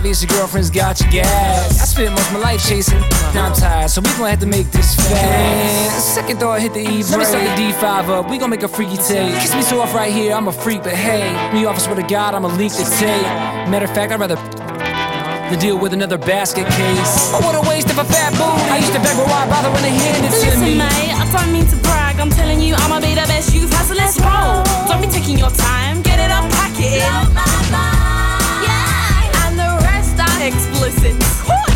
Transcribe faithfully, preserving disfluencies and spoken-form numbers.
obvious your girlfriend's got your gas. I spent most of my life chasing, now I'm tired, so we gon' have to make this fast. Second thought hit the E brake. Let me start the D five up, we gon' make a freaky tape. Kiss me so off right here, I'm a freak, but hey, me off, I swear to God, I'ma leak the tape. Matter of fact, I'd rather to deal with another basket case. Oh, what a waste of a fat booty. I used to beg, but why bother when they hand it Listen, to me? Listen, mate, I don't mean to brag. I'm telling you, I'ma be the best you've had, so let's roll. Don't be taking your time, get it up, pack it in. Yeah. And the rest are explicit.